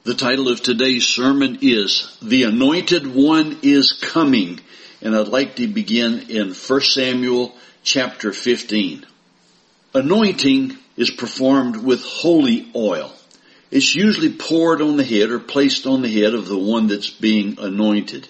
The title of today's sermon is The Anointed One is Coming, and I'd like to begin in 1 Samuel chapter 15. Anointing is performed with holy oil. It's usually poured on the head or placed on the head of the one that's being anointed.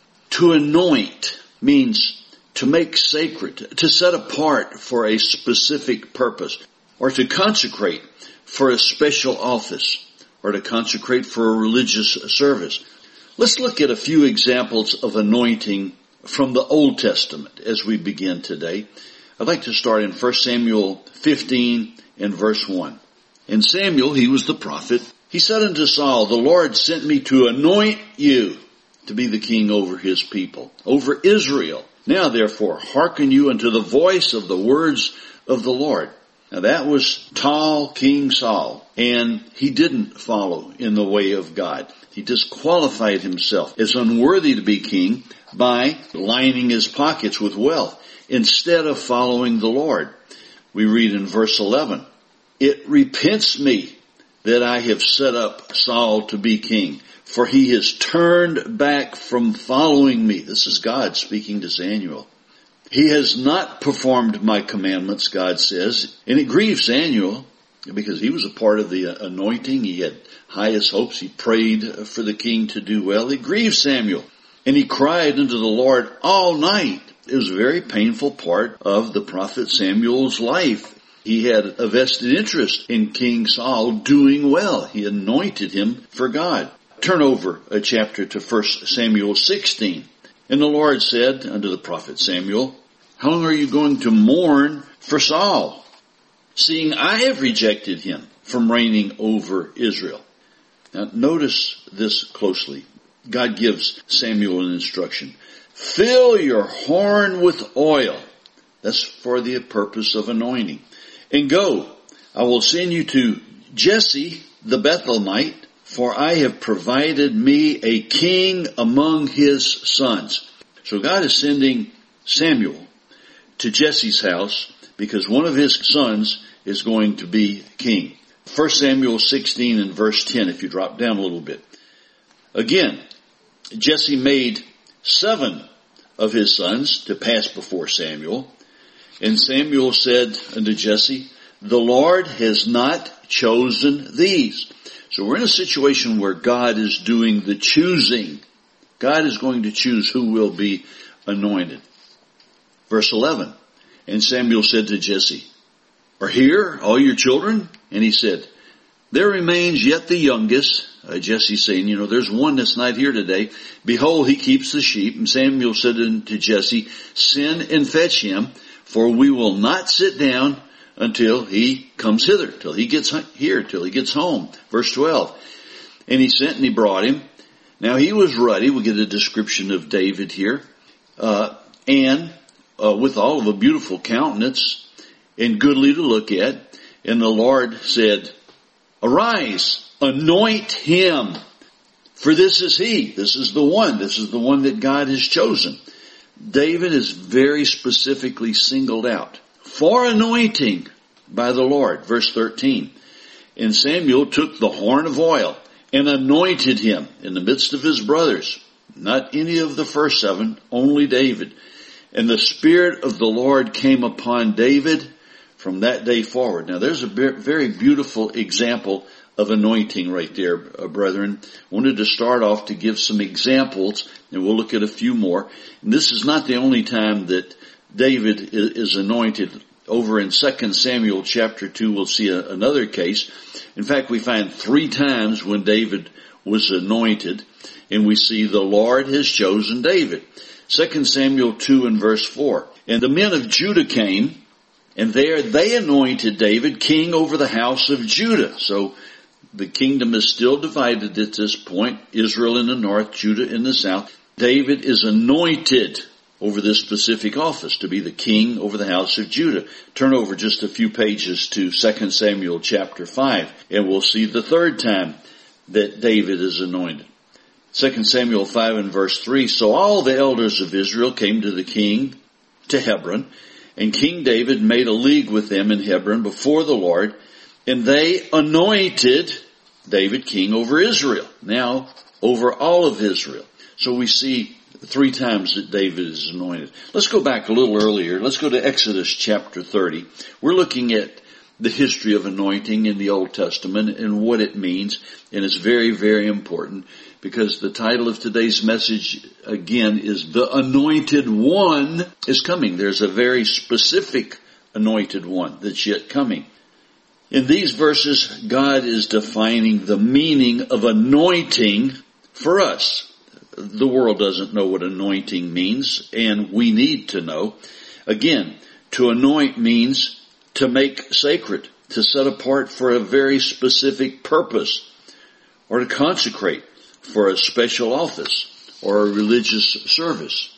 To anoint means to make sacred, to set apart for a specific purpose, or to consecrate for a special office, or to consecrate for a religious service. Let's look at a few examples of anointing from the Old Testament as we begin today. I'd like to start in 1 Samuel 15 and verse 1. And Samuel, he was the prophet, he said unto Saul, The Lord sent me to anoint you to be the king over his people, over Israel. Now therefore hearken you unto the voice of the words of the Lord. Now that was tall King Saul, and he didn't follow in the way of God. He disqualified himself as unworthy to be king by lining his pockets with wealth instead of following the Lord. We read in verse 11, It repents me that I have set up Saul to be king, for he has turned back from following me. This is God speaking to Samuel. He has not performed my commandments, God says, and it grieves Samuel because he was a part of the anointing. He had highest hopes. He prayed for the king to do well. It grieves Samuel, and he cried unto the Lord all night. It was a very painful part of the prophet Samuel's life. He had a vested interest in King Saul doing well. He anointed him for God. Turn over a chapter to 1 Samuel 16. And the Lord said unto the prophet Samuel, How long are you going to mourn for Saul, seeing I have rejected him from reigning over Israel? Now notice this closely. God gives Samuel an instruction. Fill your horn with oil. That's for the purpose of anointing. And go, I will send you to Jesse the Bethlehemite, for I have provided me a king among his sons. So God is sending Samuel to Jesse's house because one of his sons is going to be king. 1 Samuel 16 and verse 10, if you drop down a little bit. Again, Jesse made 7 of his sons to pass before Samuel. And Samuel said unto Jesse, The Lord has not chosen these. So we're in a situation where God is doing the choosing. God is going to choose who will be anointed. Verse 11, And Samuel said to Jesse, Are here all your children? And he said, There remains yet the youngest. Jesse saying, there's one that's not here today. Behold, he keeps the sheep. And Samuel said unto Jesse, Send and fetch him, for we will not sit down until he comes hither, till he gets here, till he gets home. Verse 12. And he sent and he brought him. Now he was ruddy. We get a description of David here. And withal of a beautiful countenance and goodly to look at. And the Lord said, Arise, anoint him. For this is he. This is the one. This is the one that God has chosen. David is very specifically singled out for anointing by the Lord. Verse 13. And Samuel took the horn of oil and anointed him in the midst of his brothers. Not any of the first 7, only David. And the Spirit of the Lord came upon David from that day forward. Now there's a very beautiful example of anointing right there, brethren. Wanted to start off to give some examples, and we'll look at a few more. And this is not the only time that David is anointed. Over in 2 Samuel chapter 2, we'll see another case. In fact, we find 3 times when David was anointed, and we see the Lord has chosen David. 2 Samuel 2 and verse 4. And the men of Judah came, and there they anointed David king over the house of Judah. So the kingdom is still divided at this point. Israel in the north, Judah in the south. David is anointed over this specific office to be the king over the house of Judah. Turn over just a few pages to 2 Samuel chapter 5, and we'll see the 3rd time that David is anointed. 2 Samuel 5 and verse 3, So all the elders of Israel came to the king to Hebron, and King David made a league with them in Hebron before the Lord, and they anointed David king over Israel, now over all of Israel. So we see 3 times that David is anointed. Let's go back a little earlier. Let's go to Exodus chapter 30. We're looking at the history of anointing in the Old Testament and what it means. And it's very, very important because the title of today's message, again, is The Anointed One is Coming. There's a very specific anointed one that's yet coming. In these verses, God is defining the meaning of anointing for us. The world doesn't know what anointing means, and we need to know. Again, to anoint means to make sacred, to set apart for a very specific purpose, or to consecrate for a special office or a religious service.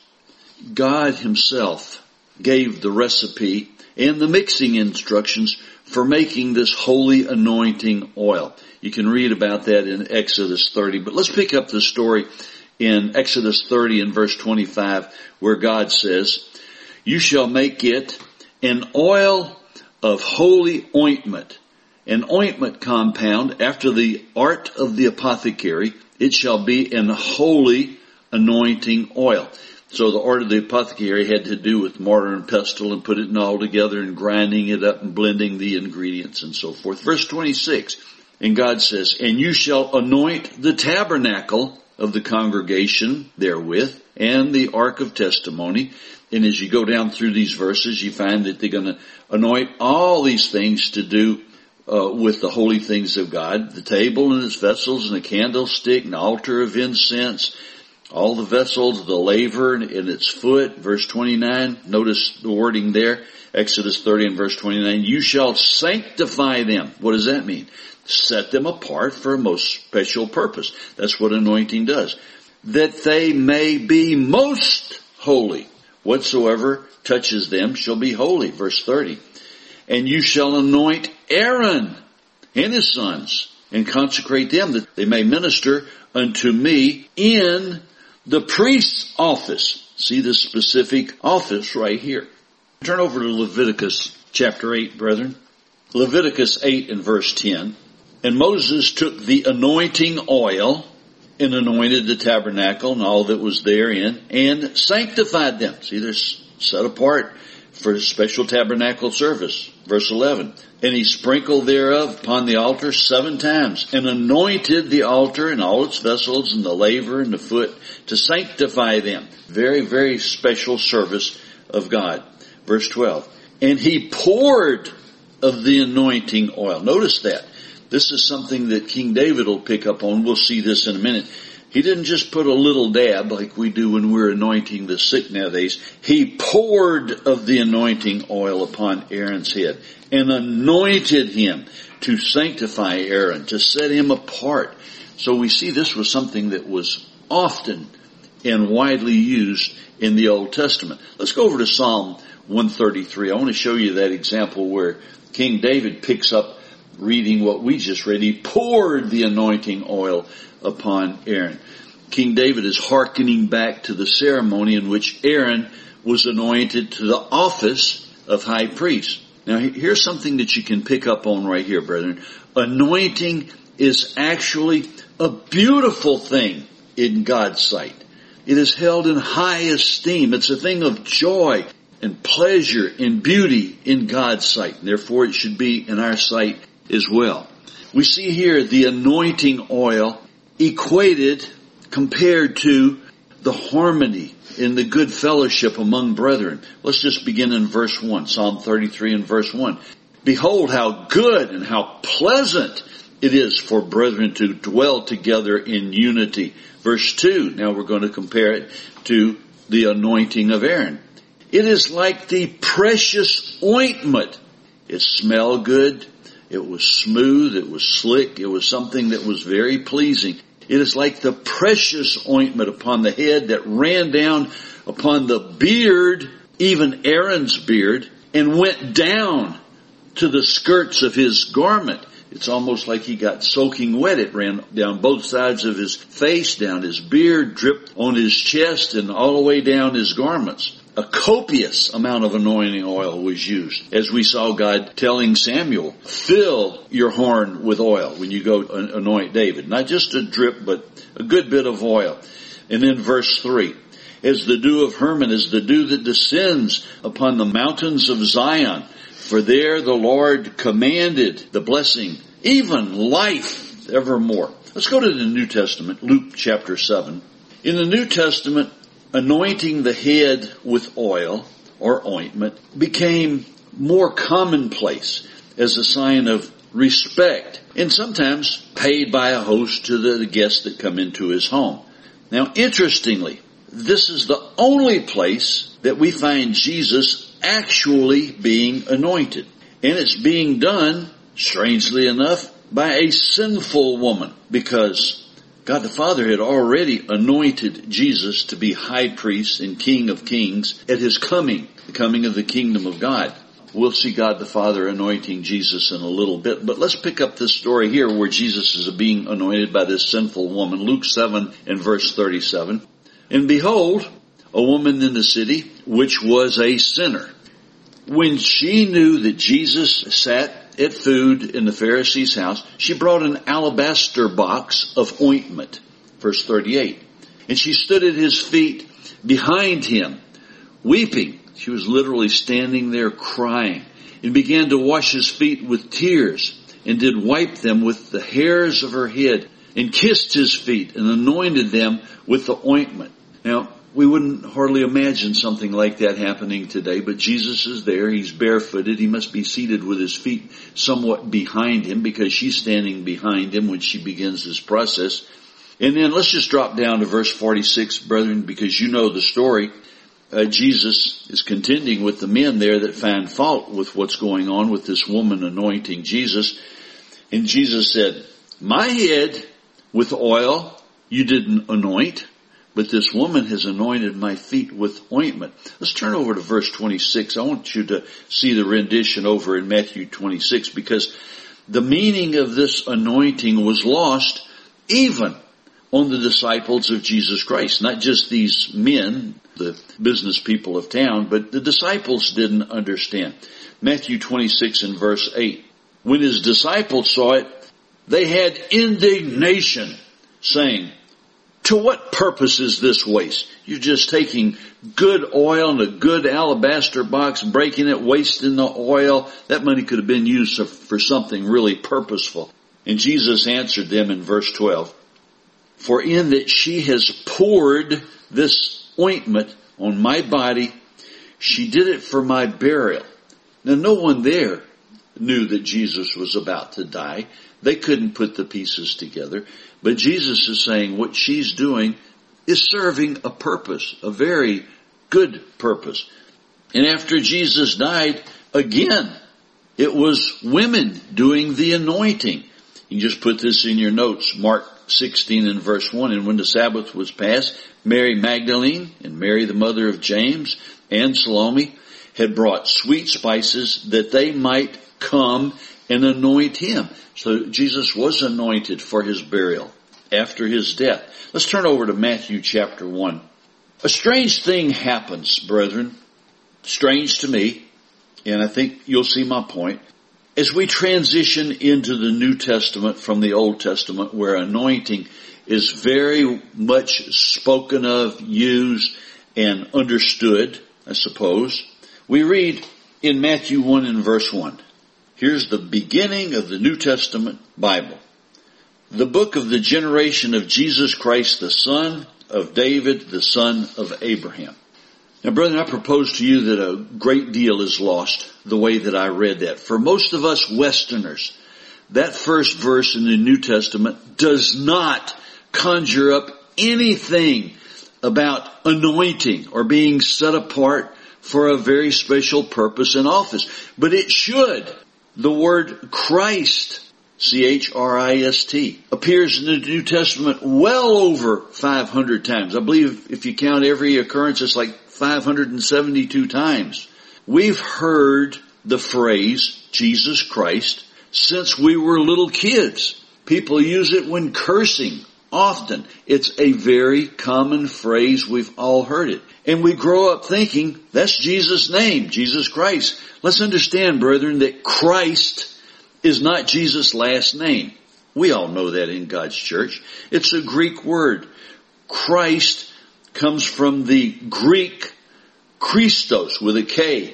God himself gave the recipe and the mixing instructions for making this holy anointing oil. You can read about that in Exodus 30, but let's pick up the story in Exodus 30 and verse 25, where God says, "You shall make it an oil of holy ointment, an ointment compound after the art of the apothecary. It shall be an holy anointing oil." So the art of the apothecary had to do with mortar and pestle and putting it all together and grinding it up and blending the ingredients and so forth. Verse 26, and God says, "And you shall anoint the tabernacle of the congregation therewith, and the ark of testimony." And as you go down through these verses, you find that they're going to anoint all these things to do with the holy things of God, the table and its vessels, and the candlestick, and the altar of incense, all the vessels, the laver and its foot. Verse 29, notice the wording there, Exodus 30 and verse 29, "You shall sanctify them." What does that mean? Set them apart for a most special purpose. That's what anointing does. "That they may be most holy. Whatsoever touches them shall be holy." Verse 30. "And you shall anoint Aaron and his sons, and consecrate them, that they may minister unto me in the priest's office." See this specific office right here. Turn over to Leviticus chapter 8, brethren. Leviticus 8 and verse 10. "And Moses took the anointing oil and anointed the tabernacle and all that was therein, and sanctified them." See, they're set apart for a special tabernacle service. Verse 11. "And he sprinkled thereof upon the altar 7 times, and anointed the altar and all its vessels, and the laver and the foot, to sanctify them." Very, very special service of God. Verse 12. "And he poured of the anointing oil." Notice that. This is something that King David will pick up on. We'll see this in a minute. He didn't just put a little dab like we do when we're anointing the sick nowadays. He poured of the anointing oil upon Aaron's head and anointed him to sanctify Aaron, to set him apart. So we see this was something that was often and widely used in the Old Testament. Let's go over to Psalm 133. I want to show you that example where King David picks up reading what we just read. He poured the anointing oil upon Aaron. King David is hearkening back to the ceremony in which Aaron was anointed to the office of high priest. Now here's something that you can pick up on right here, brethren. Anointing is actually a beautiful thing in God's sight. It is held in high esteem. It's a thing of joy and pleasure and beauty in God's sight. Therefore it should be in our sight as well. We see here the anointing oil equated, compared to the harmony and the good fellowship among brethren. Let's just begin in verse 1, Psalm 33 and verse 1. "Behold how good and how pleasant it is for brethren to dwell together in unity." Verse 2, now we're going to compare it to the anointing of Aaron. "It is like the precious ointment." It smelled good. It was smooth. It was slick. It was something that was very pleasing. It is like the precious ointment upon the head that ran down upon the beard, even Aaron's beard, and went down to the skirts of his garment. It's almost like he got soaking wet. It ran down both sides of his face, down his beard, dripped on his chest, and all the way down his garments. A copious amount of anointing oil was used. As we saw God telling Samuel, fill your horn with oil when you go anoint David. Not just a drip, but a good bit of oil. And then verse 3. As the dew of Hermon, as the dew that descends upon the mountains of Zion. For there the Lord commanded the blessing, even life evermore. Let's go to the New Testament, Luke chapter 7. In the New Testament, anointing the head with oil or ointment became more commonplace as a sign of respect and sometimes paid by a host to the guests that come into his home. Now, interestingly, this is the only place that we find Jesus actually being anointed. And it's being done, strangely enough, by a sinful woman, because God the Father had already anointed Jesus to be high priest and King of Kings at his coming, the coming of the kingdom of God. We'll see God the Father anointing Jesus in a little bit, but let's pick up this story here where Jesus is being anointed by this sinful woman. Luke 7 and verse 37. And behold, a woman in the city, which was a sinner. When she knew that Jesus sat at food in the Pharisee's house, she brought an alabaster box of ointment. Verse 38. And she stood at his feet behind him, weeping. She was literally standing there crying, and began to wash his feet with tears, and did wipe them with the hairs of her head, and kissed his feet, and anointed them with the ointment. Now, we wouldn't hardly imagine something like that happening today, but Jesus is there. He's barefooted. He must be seated with his feet somewhat behind him, because she's standing behind him when she begins this process. And then let's just drop down to verse 46, brethren, because you know the story. Jesus is contending with the men there that find fault with what's going on with this woman anointing Jesus. And Jesus said, my head with oil you didn't anoint, but this woman has anointed my feet with ointment. Let's turn over to verse 26. I want you to see the rendition over in Matthew 26, because the meaning of this anointing was lost even on the disciples of Jesus Christ. Not just these men, the business people of town, but the disciples didn't understand. Matthew 26 and verse 8. When his disciples saw it, they had indignation, saying, to what purpose is this waste? You're just taking good oil in a good alabaster box, breaking it, wasting the oil. That money could have been used for something really purposeful. And Jesus answered them in verse 12. For in that she has poured this ointment on my body, she did it for my burial. Now, no one there knew that Jesus was about to die. They couldn't put the pieces together. But Jesus is saying what she's doing is serving a purpose, a very good purpose. And after Jesus died, again, it was women doing the anointing. You just put this in your notes, Mark 16 and verse 1. And when the Sabbath was passed, Mary Magdalene and Mary the mother of James and Salome had brought sweet spices that they might come and anoint him. So Jesus was anointed for his burial after his death. Let's turn over to Matthew chapter 1. A strange thing happens, brethren. Strange to me, and I think you'll see my point. As we transition into the New Testament from the Old Testament, where anointing is very much spoken of, used, and understood, I suppose, we read in Matthew 1 and verse 1. Here's the beginning of the New Testament Bible. The book of the generation of Jesus Christ, the son of David, the son of Abraham. Now, brethren, I propose to you that a great deal is lost the way that I read that. For most of us Westerners, that first verse in the New Testament does not conjure up anything about anointing or being set apart for a very special purpose and office. But it should. The word Christ, Christ, appears in the New Testament well over 500 times. I believe if you count every occurrence, it's like 572 times. We've heard the phrase Jesus Christ since we were little kids. People use it when cursing often. It's a very common phrase. We've all heard it. And we grow up thinking, that's Jesus' name, Jesus Christ. Let's understand, brethren, that Christ is not Jesus' last name. We all know that in God's church. It's a Greek word. Christ comes from the Greek Christos with a K,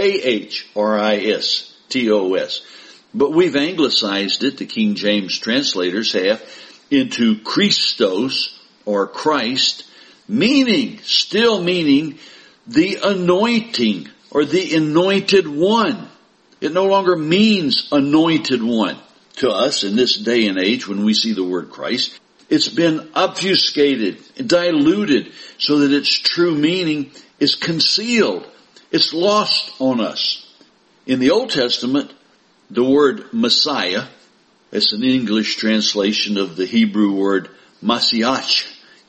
K-H-R-I-S-T-O-S. But we've anglicized it, the King James translators have, into Christos or Christ, still meaning the anointing or the anointed one. It no longer means anointed one to us in this day and age when we see the word Christ. It's been obfuscated, diluted, so that its true meaning is concealed. It's lost on us. In the Old Testament, the word Messiah, it's an English translation of the Hebrew word Mashiach,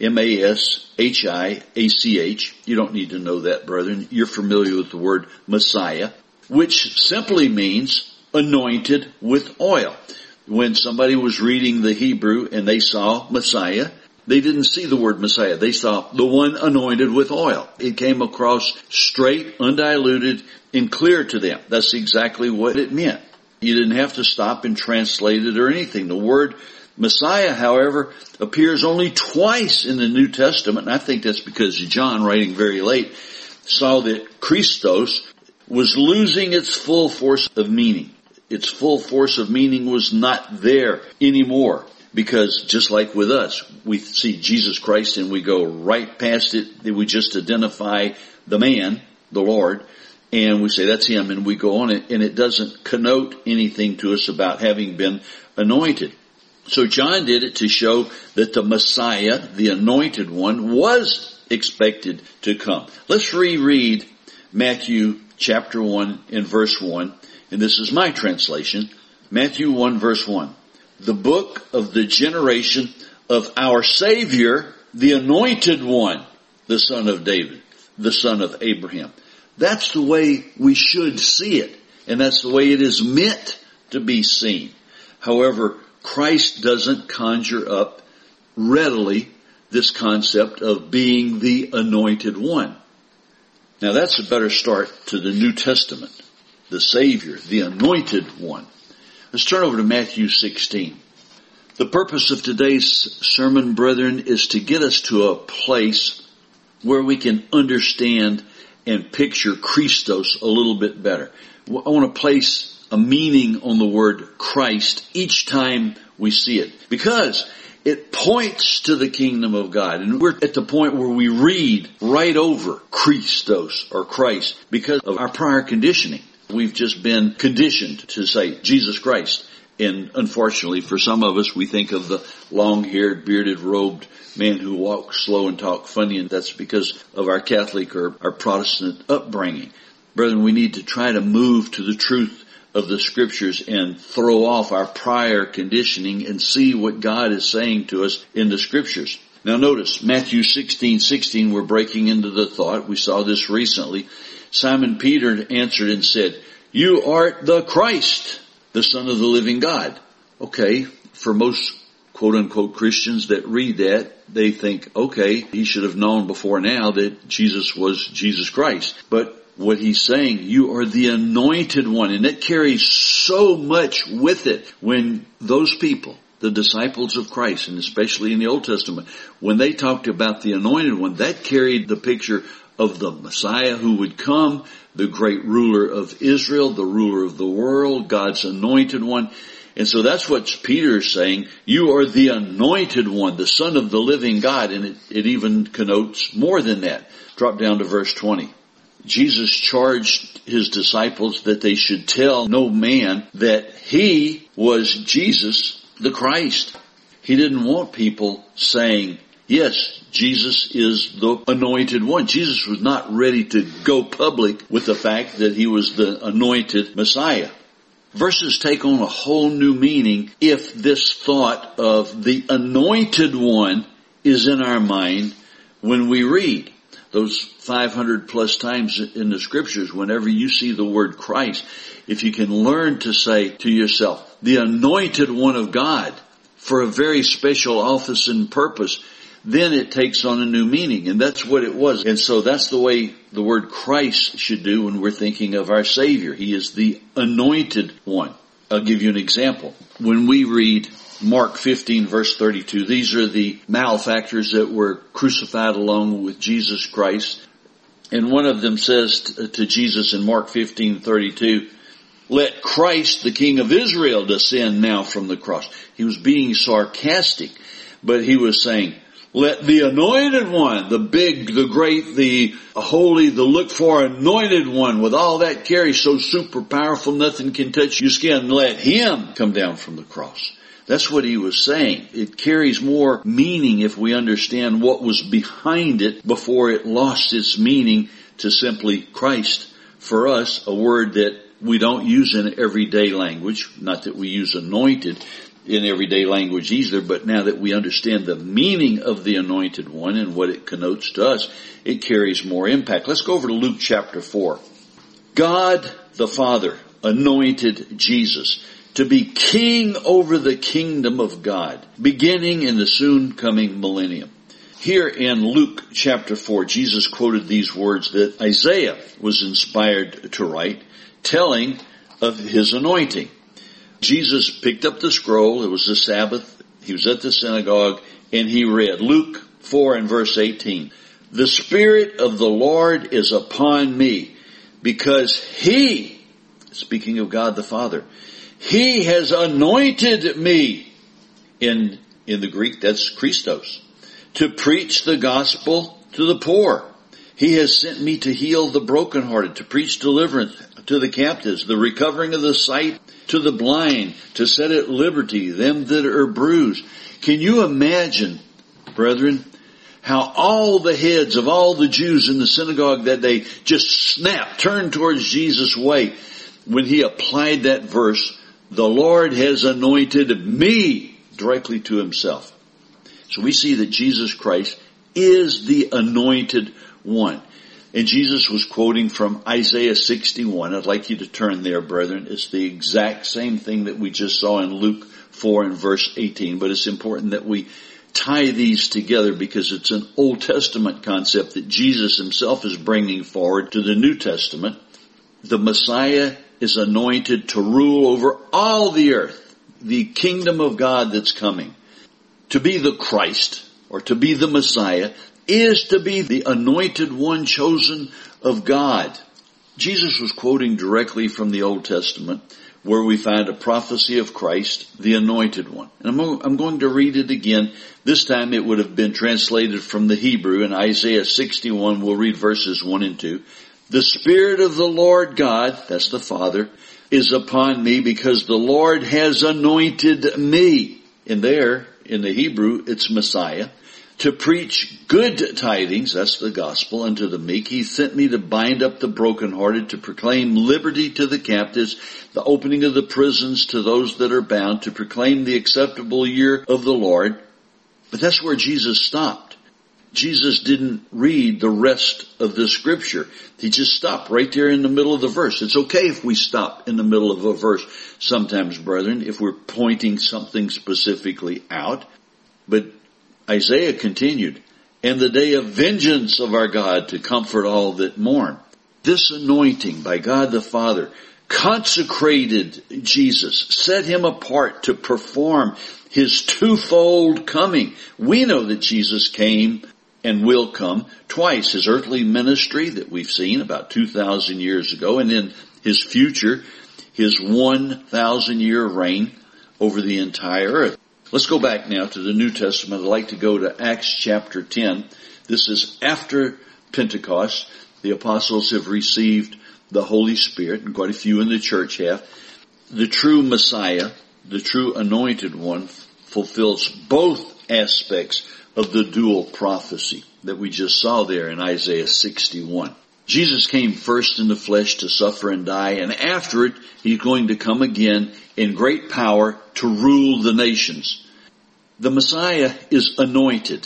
M-A-S-H-I-A-C-H. You don't need to know that, brethren. You're familiar with the word Messiah, which simply means anointed with oil. When somebody was reading the Hebrew and they saw Messiah, they didn't see the word Messiah. They saw the one anointed with oil. It came across straight, undiluted, and clear to them. That's exactly what it meant. You didn't have to stop and translate it or anything. The word Messiah, however, appears only twice in the New Testament, and I think that's because John, writing very late, saw that Christos was losing its full force of meaning. Its full force of meaning was not there anymore. Because just like with us, we see Jesus Christ and we go right past it. We just identify the man, the Lord, and we say that's him, and we go on it, and it doesn't connote anything to us about having been anointed. So John did it to show that the Messiah, the anointed one, was expected to come. Let's reread Matthew chapter 1 and verse 1, and this is my translation. Matthew 1 verse 1. The book of the generation of our Savior, the anointed one, the son of David, the son of Abraham. That's the way we should see it, and that's the way it is meant to be seen. However, Christ doesn't conjure up readily this concept of being the anointed one. Now that's a better start to the New Testament. The Savior, the anointed one. Let's turn over to Matthew 16. The purpose of today's sermon, brethren, is to get us to a place where we can understand and picture Christos a little bit better. I want to place a meaning on the word Christ each time we see it, because it points to the kingdom of God. And we're at the point where we read right over Christos or Christ because of our prior conditioning. We've just been conditioned to say Jesus Christ. And unfortunately for some of us, we think of the long-haired, bearded, robed man who walks slow and talk funny, and that's because of our Catholic or our Protestant upbringing. Brethren, we need to try to move to the truth of the Scriptures and throw off our prior conditioning and see what God is saying to us in the Scriptures. Now notice, Matthew 16:16, we're breaking into the thought. We saw this recently. Simon Peter answered and said, "You art the Christ, the Son of the living God." Okay, for most quote-unquote Christians that read that, they think, okay, he should have known before now that Jesus was Jesus Christ. But what he's saying, you are the anointed one, and it carries so much with it when those people, the disciples of Christ, and especially in the Old Testament, when they talked about the anointed one, that carried the picture of the Messiah who would come, the great ruler of Israel, the ruler of the world, God's anointed one. And so that's what Peter is saying. You are the anointed one, the Son of the living God. And it even connotes more than that. Drop down to verse 20. Jesus charged his disciples that they should tell no man that he was Jesus the Christ. He didn't want people saying, yes, Jesus is the anointed one. Jesus was not ready to go public with the fact that he was the anointed Messiah. Verses take on a whole new meaning if this thought of the anointed one is in our mind when we read. Those 500 plus times in the Scriptures, whenever you see the word Christ, if you can learn to say to yourself, the anointed one of God, for a very special office and purpose, then it takes on a new meaning. And that's what it was. And so that's the way the word Christ should do when we're thinking of our Savior. He is the anointed one. I'll give you an example. When we read Mark 15 verse 32, these are the malefactors that were crucified along with Jesus Christ. And one of them says to Jesus in Mark 15:32, "Let Christ, the King of Israel, descend now from the cross." He was being sarcastic, but he was saying, "Let the anointed one, the big, the great, the holy, the looked for anointed one with all that carry so super powerful nothing can touch your skin, let him come down from the cross." That's what he was saying. It carries more meaning if we understand what was behind it before it lost its meaning to simply Christ. For us, a word that we don't use in everyday language, not that we use anointed in everyday language either, but now that we understand the meaning of the anointed one and what it connotes to us, it carries more impact. Let's go over to Luke chapter 4. God the Father anointed Jesus to be king over the kingdom of God, beginning in the soon coming millennium. Here in Luke chapter 4, Jesus quoted these words that Isaiah was inspired to write, telling of his anointing. Jesus picked up the scroll. It was the Sabbath. He was at the synagogue and he read Luke 4 and verse 18. "The Spirit of the Lord is upon me because He," speaking of God the Father, "He has anointed me," in the Greek that's Christos, "to preach the gospel to the poor. He has sent me to heal the brokenhearted, to preach deliverance to the captives, the recovering of the sight to the blind, to set at liberty them that are bruised." Can you imagine, brethren, how all the heads of all the Jews in the synagogue that day just snapped, turned towards Jesus' way when he applied that verse, "The Lord has anointed me," directly to himself. So we see that Jesus Christ is the anointed one. And Jesus was quoting from Isaiah 61. I'd like you to turn there, brethren. It's the exact same thing that we just saw in Luke 4 and verse 18. But it's important that we tie these together because it's an Old Testament concept that Jesus himself is bringing forward to the New Testament. The Messiah is anointed to rule over all the earth, the kingdom of God that's coming. To be the Christ, or to be the Messiah, is to be the anointed one chosen of God. Jesus was quoting directly from the Old Testament, where we find a prophecy of Christ, the anointed one. And I'm going to read it again. This time it would have been translated from the Hebrew. In Isaiah 61, we'll read verses 1 and 2. "The Spirit of the Lord God," that's the Father, "is upon me because the Lord has anointed me." And there, in the Hebrew, it's Messiah. "To preach good tidings," that's the gospel, "unto the meek. He sent me to bind up the brokenhearted, to proclaim liberty to the captives, the opening of the prisons to those that are bound, to proclaim the acceptable year of the Lord." But that's where Jesus stopped. Jesus didn't read the rest of the scripture. He just stopped right there in the middle of the verse. It's okay if we stop in the middle of a verse sometimes, brethren, if we're pointing something specifically out. But Isaiah continued, "And the day of vengeance of our God to comfort all that mourn." This anointing by God the Father consecrated Jesus, set him apart to perform his twofold coming. We know that Jesus came and will come twice. His earthly ministry that we've seen about 2,000 years ago, and then his future, his 1,000-year reign over the entire earth. Let's go back now to the New Testament. I'd like to go to Acts chapter 10. This is after Pentecost. The apostles have received the Holy Spirit, and quite a few in the church have. The true Messiah, the true anointed one, fulfills both aspects of the dual prophecy that we just saw there in Isaiah 61. Jesus came first in the flesh to suffer and die, and after it, he's going to come again in great power to rule the nations. The Messiah is anointed.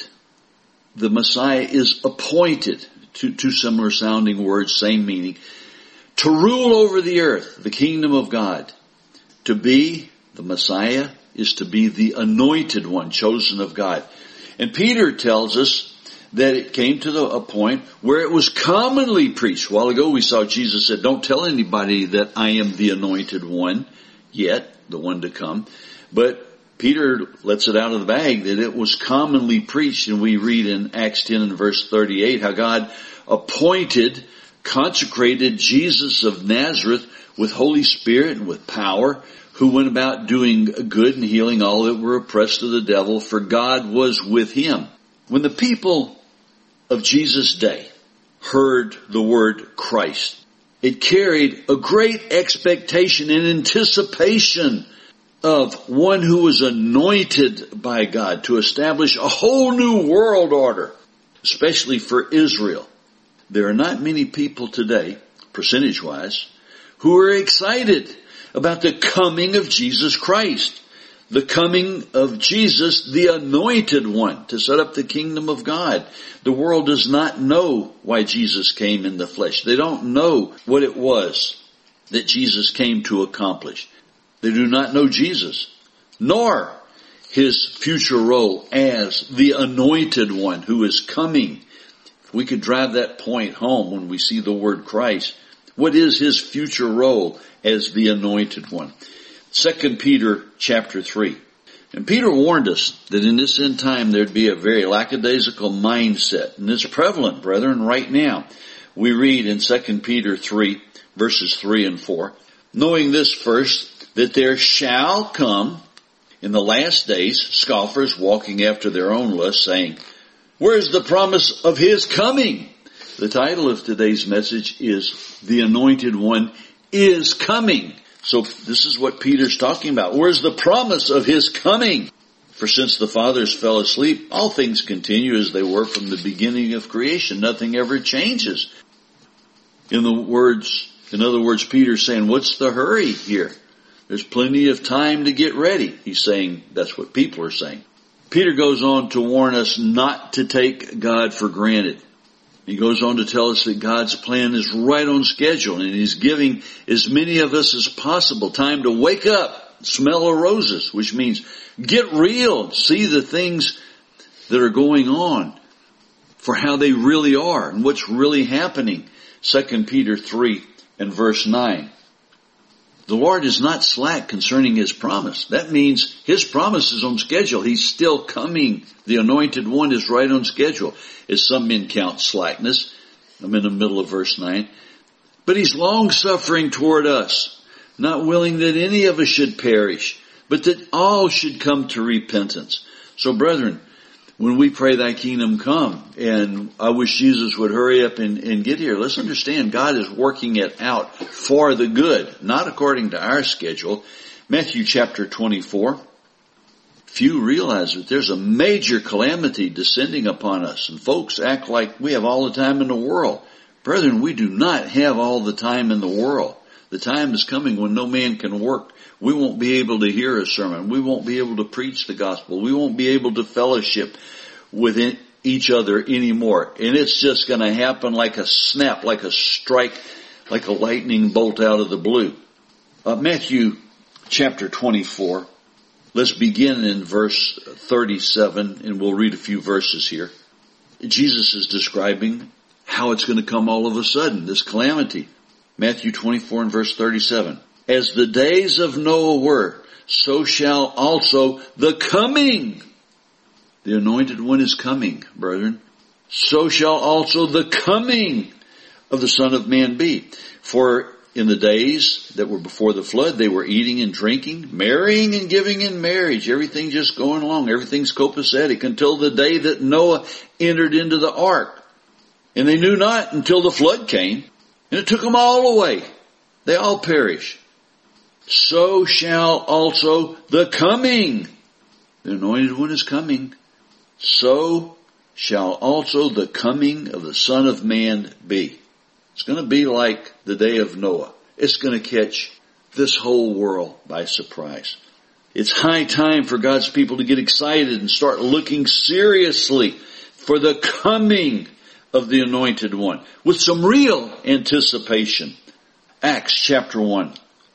The Messiah is appointed. Two similar sounding words, same meaning. To rule over the earth, the kingdom of God. To be the Messiah is to be the anointed one, chosen of God. And Peter tells us that it came to a point where it was commonly preached. A while ago we saw Jesus said, don't tell anybody that I am the anointed one yet, the one to come. But Peter lets it out of the bag that it was commonly preached, and we read in Acts 10 and verse 38 how God appointed, consecrated Jesus of Nazareth with Holy Spirit and with power, who went about doing good and healing all that were oppressed of the devil, for God was with him. When the people of Jesus' day heard the word Christ, it carried a great expectation and anticipation of one who was anointed by God to establish a whole new world order, especially for Israel. There are not many people today, percentage-wise, who are excited about the coming of Jesus Christ, the coming of Jesus, the anointed one, to set up the kingdom of God. The world does not know why Jesus came in the flesh. They don't know what it was that Jesus came to accomplish. They do not know Jesus, nor his future role as the anointed one who is coming. If we could drive that point home when we see the word Christ, what is his future role as the anointed one? 2 Peter chapter 3. And Peter warned us that in this end time there'd be a very lackadaisical mindset. And it's prevalent, brethren, right now. We read in 2 Peter 3, verses 3 and 4, knowing this first, that there shall come in the last days scoffers walking after their own lust, saying, where's the promise of his coming? The title of today's message is The Anointed One is Coming. So this is what Peter's talking about. Where's the promise of his coming? For since the fathers fell asleep, all things continue as they were from the beginning of creation. Nothing ever changes. In other words, Peter's saying, what's the hurry here? There's plenty of time to get ready. He's saying that's what people are saying. Peter goes on to warn us not to take God for granted. He goes on to tell us that God's plan is right on schedule, and he's giving as many of us as possible time to wake up, smell the roses, which means get real, see the things that are going on for how they really are and what's really happening. 2 Peter 3 and verse 9. The Lord is not slack concerning his promise. That means his promise is on schedule. He's still coming. The anointed one is right on schedule. As some men count slackness. I'm in the middle of verse 9. But he's long-suffering toward us, not willing that any of us should perish, but that all should come to repentance. So brethren, when we pray thy kingdom come, and I wish Jesus would hurry up and get here, let's understand God is working it out for the good, not according to our schedule. Matthew chapter 24. Few realize that there's a major calamity descending upon us, and folks act like we have all the time in the world. Brethren, we do not have all the time in the world. The time is coming when no man can work. We won't be able to hear a sermon. We won't be able to preach the gospel. We won't be able to fellowship with each other anymore. And it's just going to happen like a snap, like a strike, like a lightning bolt out of the blue. Matthew chapter 24. Let's begin in verse 37, and we'll read a few verses here. Jesus is describing how it's going to come all of a sudden, this calamity. Matthew 24 and verse 37. As the days of Noah were, so shall also the coming. The anointed one is coming, brethren. So shall also the coming of the Son of Man be. For in the days that were before the flood, they were eating and drinking, marrying and giving in marriage. Everything just going along. Everything's copacetic until the day that Noah entered into the ark. And they knew not until the flood came. And it took them all away. They all perish. So shall also the coming. The anointed one is coming. So shall also the coming of the Son of Man be. It's going to be like the day of Noah. It's going to catch this whole world by surprise. It's high time for God's people to get excited and start looking seriously for the coming of the anointed one with some real anticipation. Acts chapter 1.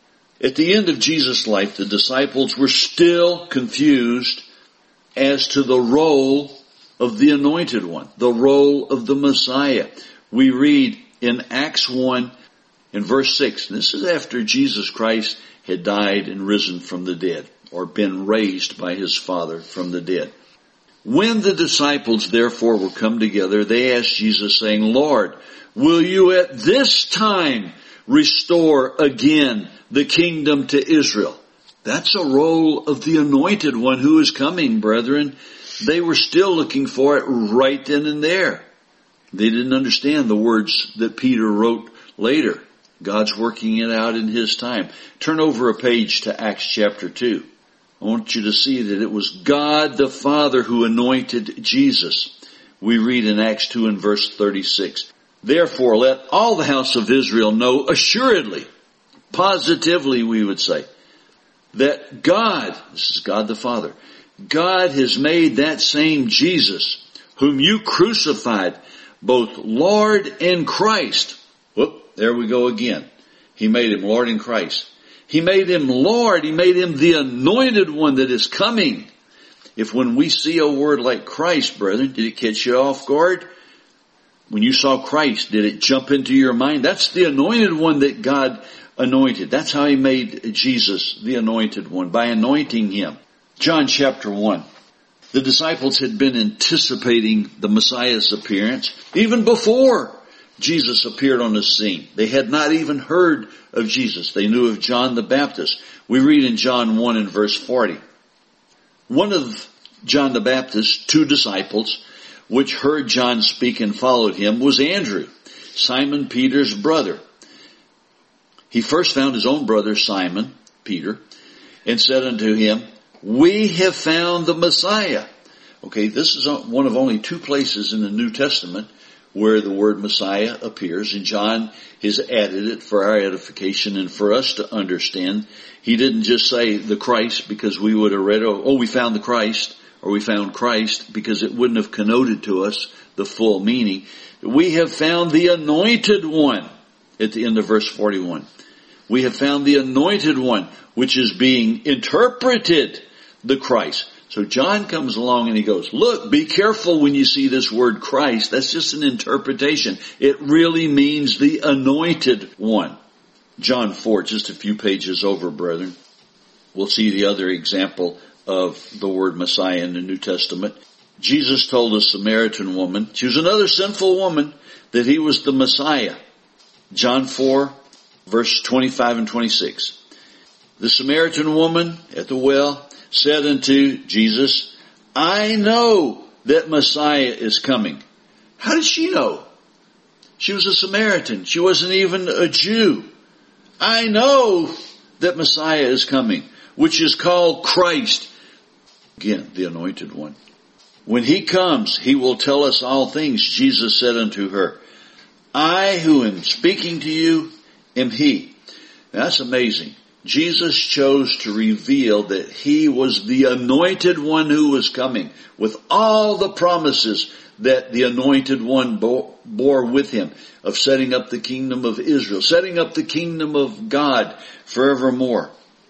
At the end of Jesus' life, the disciples were still confused as to the role of the Anointed One, the role of the Messiah. We read in Acts 1 in verse 6, and this is after Jesus Christ had died and risen from the dead, or been raised by his Father from the dead. When the disciples therefore were come together, they asked Jesus, saying, Lord, will you at this time restore again the kingdom to Israel? That's a role of the Anointed One who is coming, brethren. They were still looking for it right then and there. They didn't understand the words that Peter wrote later. God's working it out in his time. Turn over a page to Acts chapter 2. I want you to see that it was God the Father who anointed Jesus. We read in Acts 2 and verse 36. Therefore, let all the house of Israel know assuredly, positively we would say, that God, this is God the Father, God has made that same Jesus, whom you crucified, both Lord and Christ. Whoop, there we go again. He made him Lord and Christ. He made him Lord. He made him the Anointed One that is coming. If when we see a word like Christ, brethren, did it catch you off guard? When you saw Christ, did it jump into your mind? That's the Anointed One that God anointed. That's how he made Jesus the Anointed One, by anointing him. John chapter 1. The disciples had been anticipating the Messiah's appearance even before Jesus appeared on the scene. They had not even heard of Jesus. They knew of John the Baptist. We read in John 1 and verse 40. One of John the Baptist's 2 disciples, which heard John speak and followed him, was Andrew, Simon Peter's brother. He first found his own brother Simon, Peter, and said unto him, We have found the Messiah. Okay, this is one of only 2 places in the New Testament where the word Messiah appears, and John has added it for our edification and for us to understand. He didn't just say the Christ because we would have read, we found the Christ, or we found Christ, because it wouldn't have connoted to us the full meaning. We have found the Anointed One at the end of verse 41. We have found the Anointed One, which is being interpreted the Christ. So John comes along and he goes, look, be careful when you see this word Christ. That's just an interpretation. It really means the Anointed One. John 4, just a few pages over, brethren. We'll see the other example of the word Messiah in the New Testament. Jesus told a Samaritan woman, she was another sinful woman, that he was the Messiah. John 4, verse 25 and 26. The Samaritan woman at the well said unto Jesus, I know that Messiah is coming. How did she know? She was a Samaritan. She wasn't even a Jew. I know that Messiah is coming, which is called Christ. Again, the Anointed One. When he comes, he will tell us all things. Jesus said unto her, I who am speaking to you am he. Now, that's amazing. Jesus chose to reveal that he was the Anointed One who was coming, with all the promises that the Anointed One bore with him, of setting up the kingdom of Israel, setting up the kingdom of God forevermore.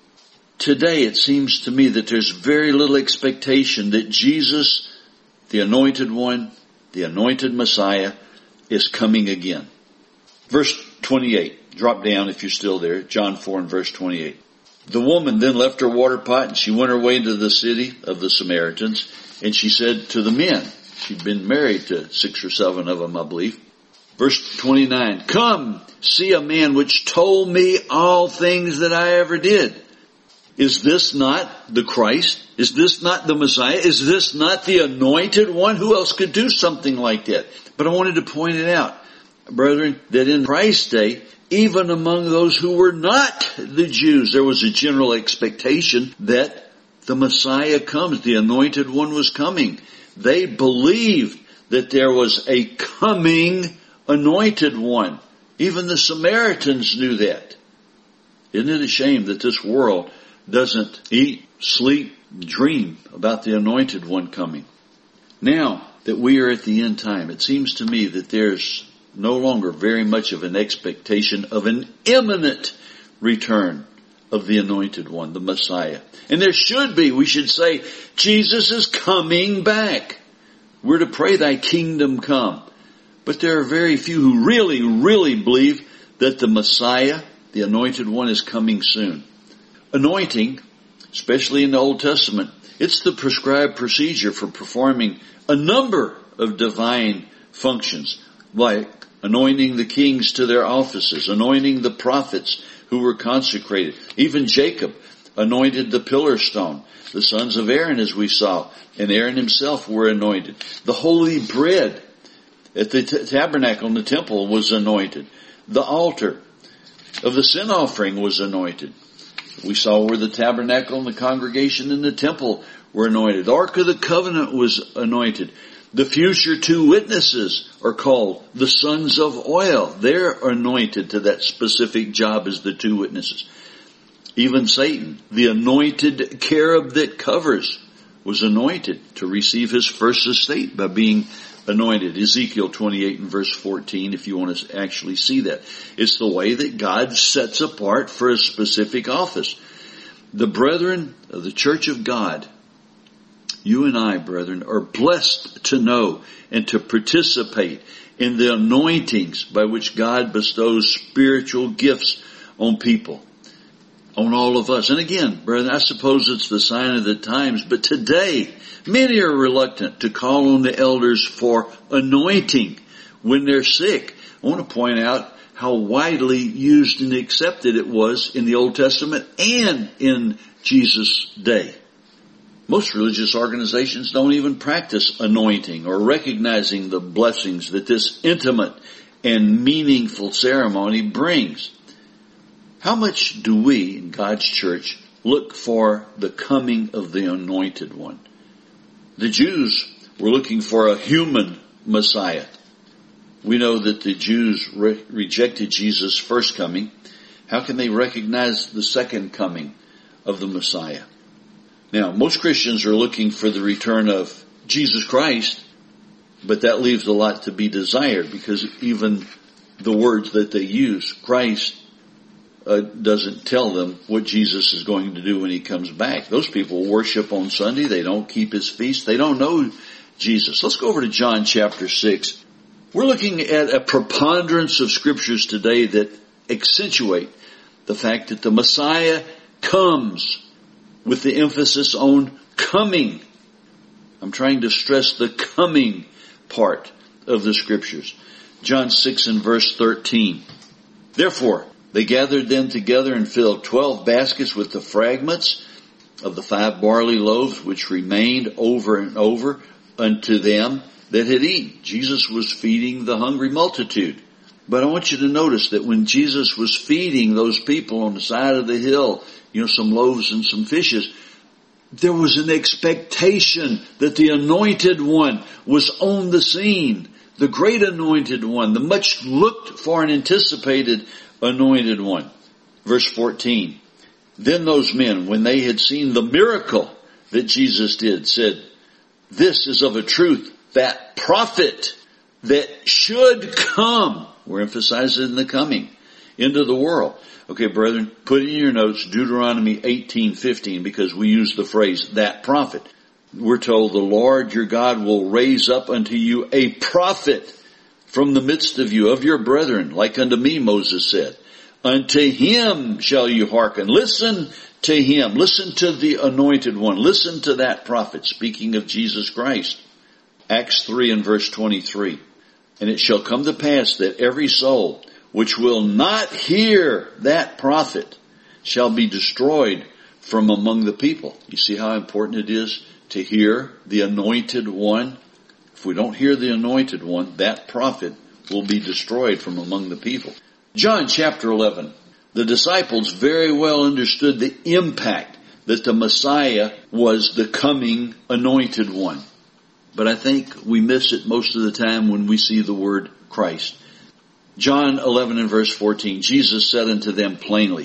Today it seems to me that there's very little expectation that Jesus, the Anointed One, the Anointed Messiah, is coming again. Verse 28. Drop down if you're still there. John 4 and verse 28. The woman then left her water pot and she went her way into the city of the Samaritans, and she said to the men, she'd been married to 6 or 7 of them, I believe. Verse 29. Come, see a man which told me all things that I ever did. Is this not the Christ? Is this not the Messiah? Is this not the Anointed One? Who else could do something like that? But I wanted to point it out, brethren, that in Christ's day, even among those who were not the Jews, there was a general expectation that the Messiah comes. The Anointed One was coming. They believed that there was a coming Anointed One. Even the Samaritans knew that. Isn't it a shame that this world doesn't eat, sleep, dream about the Anointed One coming? Now that we are at the end time, it seems to me that there's no longer very much of an expectation of an imminent return of the Anointed One, the Messiah. And there should be, we should say, Jesus is coming back. We're to pray thy kingdom come. But there are very few who really, really believe that the Messiah, the Anointed One, is coming soon. Anointing, especially in the Old Testament, it's the prescribed procedure for performing a number of divine functions, like anointing the kings to their offices, anointing the prophets who were consecrated. Even Jacob anointed the pillar stone. The sons of Aaron, as we saw, and Aaron himself were anointed. The holy bread at the tabernacle in the temple was anointed. The altar of the sin offering was anointed. We saw where the tabernacle and the congregation in the temple were anointed. The Ark of the Covenant was anointed. The future two witnesses are called the sons of oil. They're anointed to that specific job as the two witnesses. Even Satan, the anointed cherub that covers, was anointed to receive his first estate by being anointed. Ezekiel 28 and verse 14, if you want to actually see that. It's the way that God sets apart for a specific office. The brethren of the church of God, you and I, brethren, are blessed to know and to participate in the anointings by which God bestows spiritual gifts on people, on all of us. And again, brethren, I suppose it's the sign of the times, but today, many are reluctant to call on the elders for anointing when they're sick. I want to point out how widely used and accepted it was in the Old Testament and in Jesus' day. Most religious organizations don't even practice anointing or recognizing the blessings that this intimate and meaningful ceremony brings. How much do we in God's church look for the coming of the Anointed One? The Jews were looking for a human Messiah. We know that the Jews rejected Jesus' first coming. How can they recognize the second coming of the Messiah? Now, most Christians are looking for the return of Jesus Christ, but that leaves a lot to be desired, because even the words that they use, Christ, doesn't tell them what Jesus is going to do when he comes back. Those people worship on Sunday. They don't keep his feast. They don't know Jesus. Let's go over to John chapter 6. We're looking at a preponderance of scriptures today that accentuate the fact that the Messiah comes, with the emphasis on coming. I'm trying to stress the coming part of the scriptures. John 6 and verse 13. Therefore, they gathered them together and filled 12 baskets with the fragments of the 5 barley loaves, which remained over and over unto them that had eaten. Jesus was feeding the hungry multitude. But I want you to notice that when Jesus was feeding those people on the side of the hill, some loaves and some fishes, there was an expectation that the Anointed One was on the scene. The great Anointed One, the much looked for and anticipated Anointed One. Verse 14. Then those men, when they had seen the miracle that Jesus did, said, this is of a truth that prophet that should come. We're emphasizing the coming into the world. Okay, brethren, put in your notes Deuteronomy 18:15, because we use the phrase that prophet. We're told the Lord your God will raise up unto you a prophet from the midst of you, of your brethren, like unto me, Moses said. Unto him shall you hearken. Listen to him. Listen to the Anointed One. Listen to that prophet, speaking of Jesus Christ. Acts 3 and verse 23. And it shall come to pass that every soul which will not hear that prophet shall be destroyed from among the people. You see how important it is to hear the Anointed One? If we don't hear the Anointed One, that prophet will be destroyed from among the people. John chapter 11. The disciples very well understood the impact that the Messiah was the coming Anointed One. But I think we miss it most of the time when we see the word Christ. John 11 and verse 14, Jesus said unto them plainly,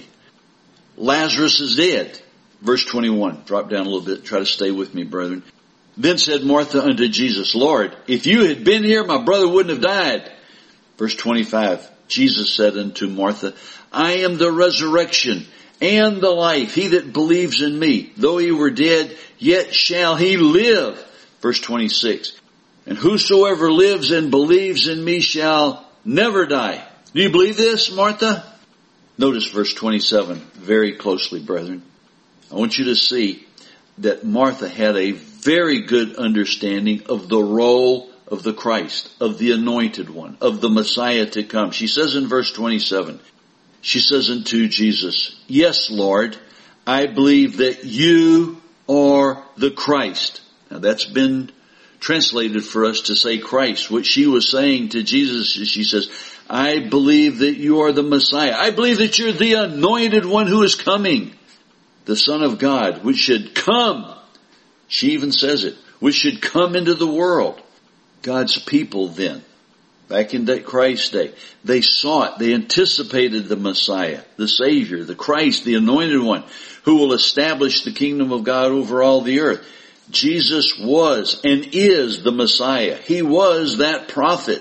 Lazarus is dead. Verse 21, drop down a little bit, try to stay with me, brethren. Then said Martha unto Jesus, Lord, if you had been here, my brother wouldn't have died. Verse 25, Jesus said unto Martha, I am the resurrection and the life. He that believes in me, though he were dead, yet shall he live. Verse 26. And whosoever lives and believes in me shall never die. Do you believe this, Martha? Notice verse 27 very closely, brethren. I want you to see that Martha had a very good understanding of the role of the Christ, of the Anointed One, of the Messiah to come. She says in verse 27, she says unto Jesus, Yes, Lord, I believe that you are the Christ. Now that's been translated for us to say Christ. What she was saying to Jesus is she says, I believe that you are the Messiah. I believe that you're the Anointed One who is coming. The Son of God, which should come. She even says it, which should come into the world. God's people then, back in Christ's day, they sought, they anticipated the Messiah, the Savior, the Christ, the Anointed One, who will establish the kingdom of God over all the earth. Jesus was and is the Messiah. He was that prophet.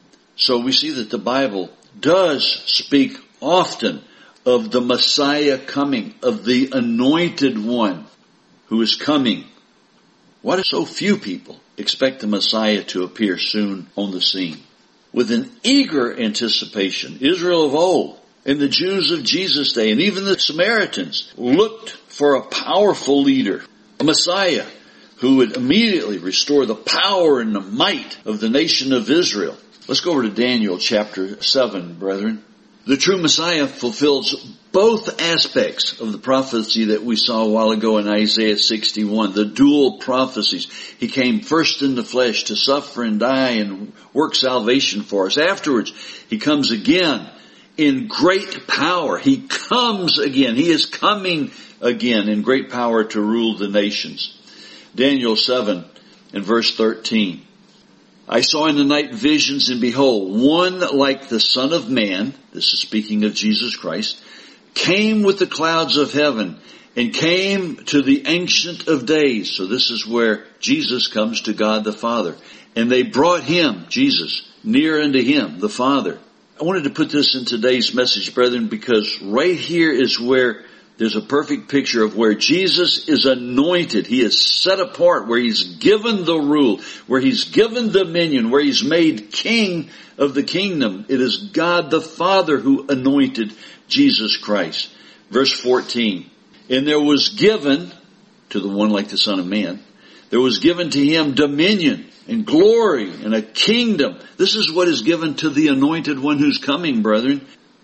So we see that the Bible does speak often of the Messiah coming, of the Anointed One who is coming. Why do so few people expect the Messiah to appear soon on the scene? With an eager anticipation, Israel of old and the Jews of Jesus' day and even the Samaritans looked for a powerful leader, a Messiah who would immediately restore the power and the might of the nation of Israel. Let's go over to Daniel chapter 7, brethren. The true Messiah fulfills both aspects of the prophecy that we saw a while ago in Isaiah 61, the dual prophecies. He came first in the flesh to suffer and die and work salvation for us. Afterwards, he comes again in great power. He comes again. He is coming again in great power to rule the nations. Daniel 7 and verse 13. I saw in the night visions, and behold, one like the Son of Man, this is speaking of Jesus Christ, came with the clouds of heaven and came to the Ancient of Days. So this is where Jesus comes to God the Father. And they brought him, Jesus, near unto him, the Father. I wanted to put this in today's message, brethren, because right here is where there's a perfect picture of where Jesus is anointed. He is set apart, where he's given the rule, where he's given dominion, where he's made king of the kingdom. It is God the Father who anointed Jesus Christ. Verse 14. And there was given to the one like the Son of Man, there was given to him dominion and glory and a kingdom. This is what is given to the Anointed One who's coming, brethren.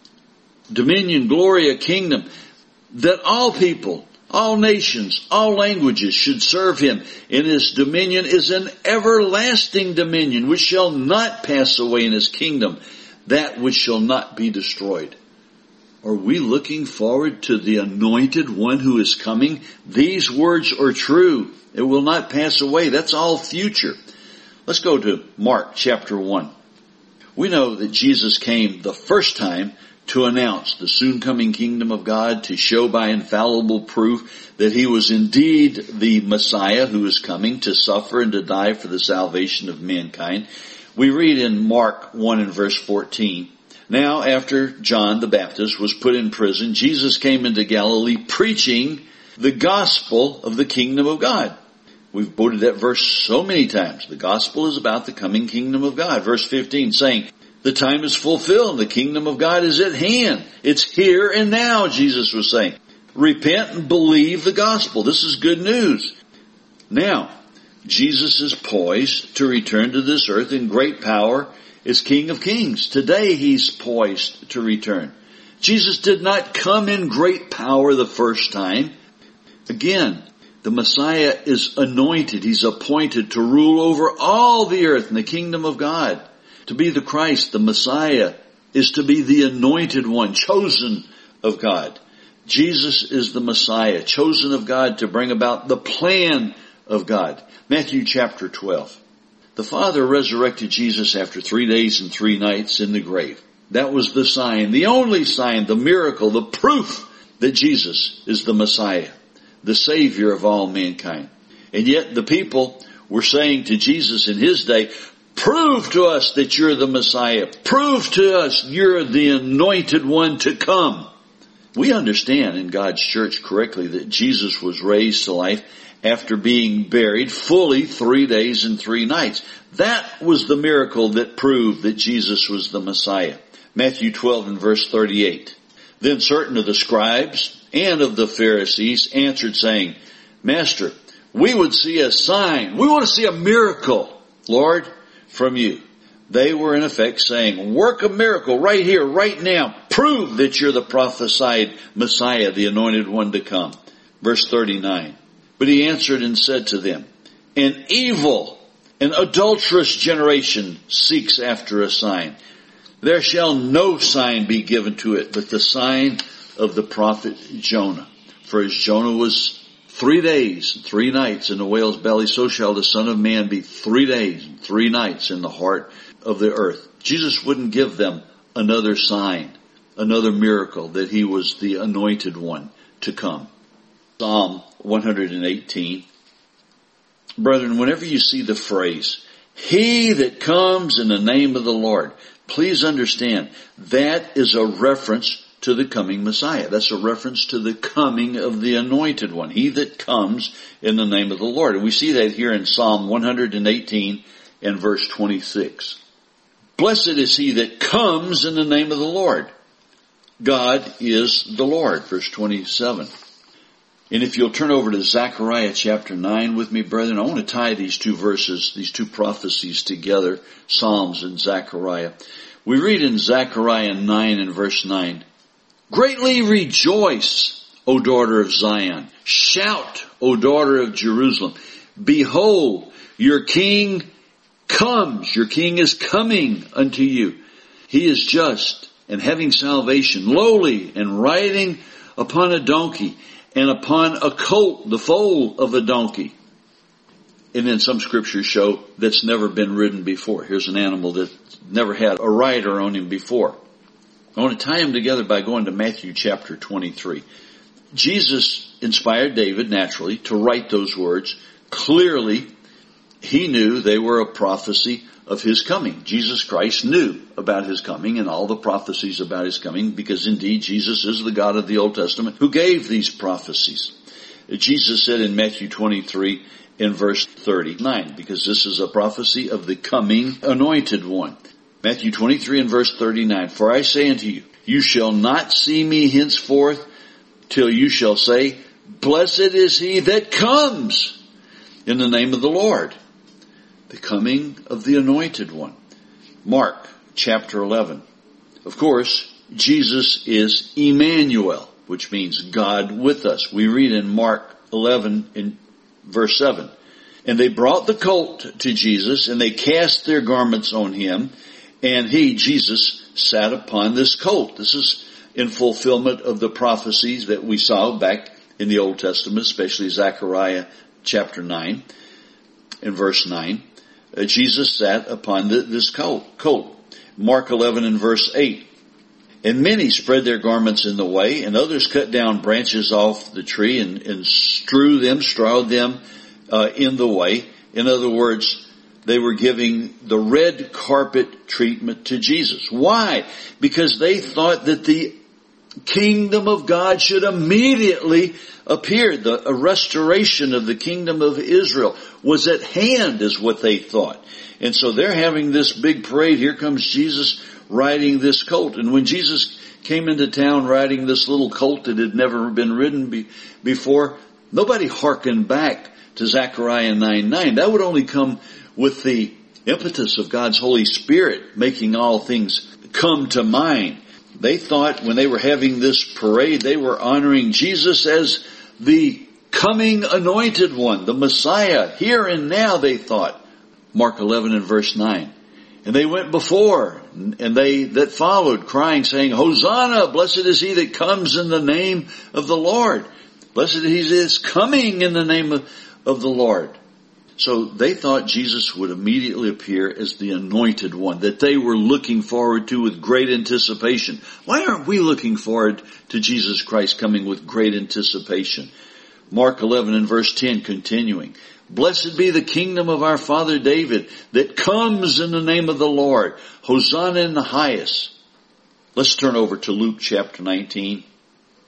Dominion, glory, a kingdom. That all people, all nations, all languages should serve him. And his dominion is an everlasting dominion which shall not pass away, in his kingdom that which shall not be destroyed. Are we looking forward to the Anointed One who is coming? These words are true. It will not pass away. That's all future. Let's go to Mark chapter 1. We know that Jesus came the first time to announce the soon coming kingdom of God, to show by infallible proof that he was indeed the Messiah who is coming to suffer and to die for the salvation of mankind. We read in Mark 1 and verse 14, Now after John the Baptist was put in prison, Jesus came into Galilee preaching the gospel of the kingdom of God. We've quoted that verse so many times. The gospel is about the coming kingdom of God. Verse 15 saying, the time is fulfilled. The kingdom of God is at hand. It's here and now, Jesus was saying. Repent and believe the gospel. This is good news. Now, Jesus is poised to return to this earth in great power as King of Kings. Today he's poised to return. Jesus did not come in great power the first time. Again, the Messiah is anointed. He's appointed to rule over all the earth in the kingdom of God. To be the Christ, the Messiah, is to be the Anointed One, chosen of God. Jesus is the Messiah, chosen of God to bring about the plan of God. Matthew chapter 12. The Father resurrected Jesus after 3 days and 3 nights in the grave. That was the sign, the only sign, the miracle, the proof that Jesus is the Messiah, the Savior of all mankind. And yet the people were saying to Jesus in his day, prove to us that you're the Messiah. Prove to us you're the Anointed One to come. We understand in God's church correctly that Jesus was raised to life after being buried fully 3 days and 3 nights. That was the miracle that proved that Jesus was the Messiah. Matthew 12 and verse 38. Then certain of the scribes and of the Pharisees answered, saying, Master, we would see a sign. We want to see a miracle, Lord, from you. They were in effect saying, work a miracle right here, right now. Prove that you're the prophesied Messiah, the anointed one to come. Verse 39. But he answered and said to them, an evil and adulterous generation seeks after a sign. There shall no sign be given to it but the sign of the prophet Jonah. For as Jonah was 3 days and 3 nights in the whale's belly, so shall the Son of Man be 3 days and 3 nights in the heart of the earth. Jesus wouldn't give them another sign, another miracle, that he was the anointed one to come. Psalm 118. Brethren, whenever you see the phrase, he that comes in the name of the Lord, please understand that is a reference to the coming Messiah. That's a reference to the coming of the anointed one. He that comes in the name of the Lord. And we see that here in Psalm 118 and verse 26. Blessed is he that comes in the name of the Lord. God is the Lord. Verse 27. And if you'll turn over to Zechariah chapter 9 with me, brethren, I want to tie these two verses, these two prophecies together, Psalms and Zechariah. We read in Zechariah 9 and verse 9, greatly rejoice, O daughter of Zion. Shout, O daughter of Jerusalem. Behold, your king comes. Your king is coming unto you. He is just and having salvation, lowly and riding upon a donkey, and upon a colt, the foal of a donkey. And then some scriptures show that's never been ridden before. Here's an animal that never had a rider on him before. I want to tie them together by going to Matthew chapter 23. Jesus inspired David, naturally, to write those words. Clearly, he knew they were a prophecy of his coming. Jesus Christ knew about his coming and all the prophecies about his coming, because indeed Jesus is the God of the Old Testament who gave these prophecies. Jesus said in Matthew 23 in verse 39, because this is a prophecy of the coming anointed one. Matthew 23 and verse 39, for I say unto you, you shall not see me henceforth till you shall say, blessed is he that comes in the name of the Lord. The coming of the anointed one. Mark chapter 11. Of course, Jesus is Emmanuel, which means God with us. We read in Mark 11 in verse 7. And they brought the colt to Jesus, and they cast their garments on him, and he, Jesus, sat upon this colt. This is in fulfillment of the prophecies that we saw back in the Old Testament, especially Zechariah chapter 9 and verse 9. Jesus sat upon this colt. Mark 11 and verse 8. And many spread their garments in the way, and others cut down branches off the tree and strawed them in the way. In other words, they were giving the red carpet treatment to Jesus. Why? Because they thought that the kingdom of God should immediately appear. A restoration of the kingdom of Israel was at hand, is what they thought. And so they're having this big parade. Here comes Jesus riding this colt. And when Jesus came into town riding this little colt that had never been ridden before, nobody hearkened back to Zechariah 9:9. That would only come with the impetus of God's Holy Spirit making all things come to mind. They thought when they were having this parade, they were honoring Jesus as the coming anointed one, the Messiah. Here and now, they thought. Mark 11 and verse 9. And they went before, and they that followed, crying, saying, Hosanna, blessed is he that comes in the name of the Lord. Blessed he is coming in the name of the Lord. So they thought Jesus would immediately appear as the anointed one that they were looking forward to with great anticipation. Why aren't we looking forward to Jesus Christ coming with great anticipation? Mark 11 and verse 10 continuing. Blessed be the kingdom of our father David that comes in the name of the Lord. Hosanna in the highest. Let's turn over to Luke chapter 19.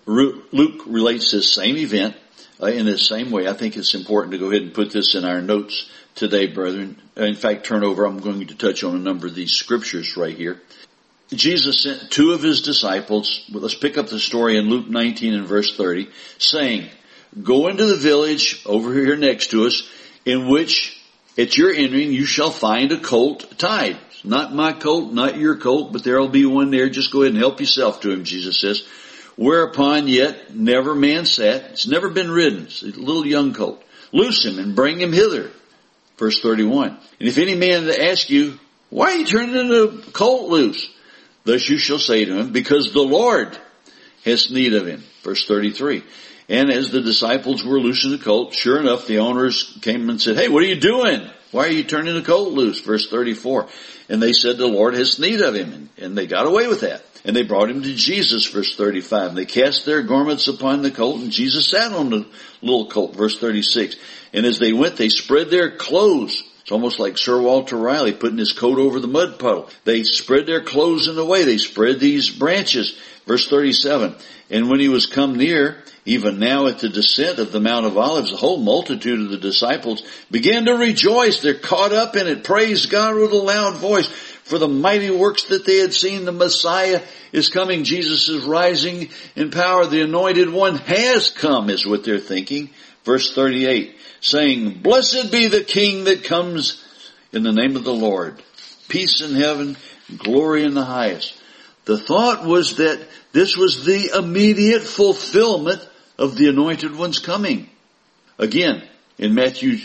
Luke relates this same event in the same way. I think it's important to go ahead and put this in our notes today, brethren. In fact, turn over. I'm going to touch on a number of these scriptures right here. Jesus sent 2 of his disciples. Well, let's pick up the story in Luke 19 and verse 30, saying, "Go into the village over here next to us, in which at your entering you shall find a colt tied." Not my colt, not your colt, but there'll be one there. Just go ahead and help yourself to him, Jesus says. "Whereupon yet never man sat." It's never been ridden. It's a little young colt. "Loose him and bring him hither." Verse 31. "And if any man ask you, why are you turning the colt loose? Thus you shall say to him, because the Lord has need of him." Verse 33. "And as the disciples were loosing the colt, sure enough, the owners came and said, 'Hey, what are you doing? Why are you turning the colt loose?' Verse 34. "And they said, 'The Lord has need of him.' And they got away with that. And they brought him to Jesus." Verse 35. "And they cast their garments upon the colt, and Jesus sat on the little colt." Verse 36. "And as they went, they spread their clothes." It's almost like Sir Walter Riley putting his coat over the mud puddle. "They spread their clothes in the way." They spread these branches. Verse 37. "And when he was come near, even now at the descent of the Mount of Olives, the whole multitude of the disciples began to rejoice." They're caught up in it. Praise God with a loud voice for the mighty works that they had seen. The Messiah is coming. Jesus is rising in power. The Anointed One has come, is what they're thinking. Verse 38, saying, "Blessed be the King that comes in the name of the Lord. Peace in heaven, glory in the highest." The thought was that this was the immediate fulfillment of the Anointed One's coming. Again, in Matthew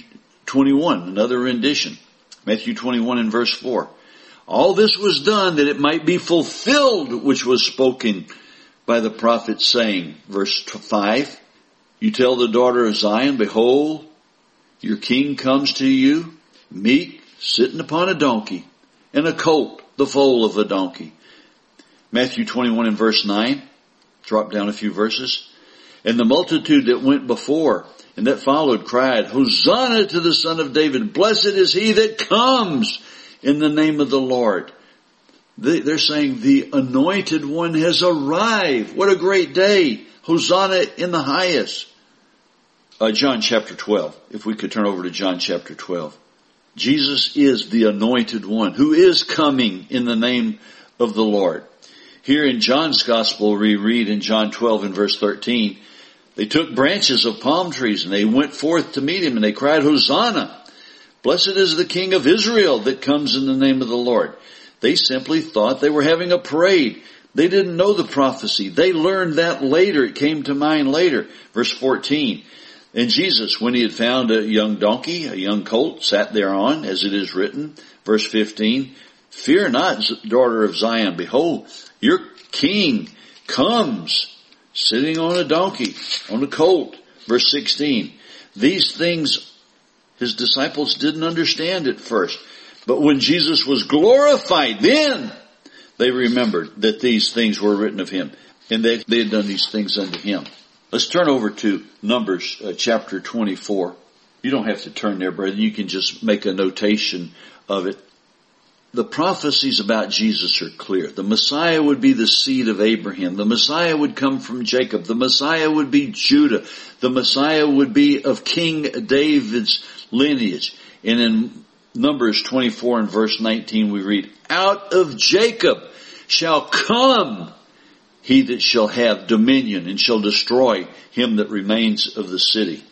21, another rendition. Matthew 21 and verse 4. "All this was done that it might be fulfilled, which was spoken by the prophet, saying," verse 5, "You tell the daughter of Zion, behold, your king comes to you, meek, sitting upon a donkey, and a colt, the foal of a donkey." Matthew 21 and verse 9. Drop down a few verses. "And the multitude that went before and that followed cried, Hosanna to the Son of David. Blessed is he that comes in the name of the Lord." They're saying the Anointed One has arrived. What a great day. Hosanna in the highest. John chapter 12. If we could turn over to John chapter 12. Jesus is the Anointed One who is coming in the name of the Lord. Here in John's Gospel, we read in John 12 and verse 13, "They took branches of palm trees and they went forth to meet him and they cried, Hosanna! Blessed is the King of Israel that comes in the name of the Lord." They simply thought they were having a parade. They didn't know the prophecy. They learned that later. It came to mind later. Verse 14. "And Jesus, when he had found a young donkey, a young colt, sat thereon, as it is written." Verse 15. "Fear not, daughter of Zion. Behold, your king comes, sitting on a donkey, on a colt." Verse 16. These things his disciples didn't understand at first. But when Jesus was glorified, then they remembered that these things were written of him and that they had done these things unto him. Let's turn over to Numbers chapter 24. You don't have to turn there, brother. You can just make a notation of it. The prophecies about Jesus are clear. The Messiah would be the seed of Abraham. The Messiah would come from Jacob. The Messiah would be Judah. The Messiah would be of King David's lineage. And in Numbers 24 and verse 19 we read, "Out of Jacob shall come he that shall have dominion and shall destroy him that remains of the city."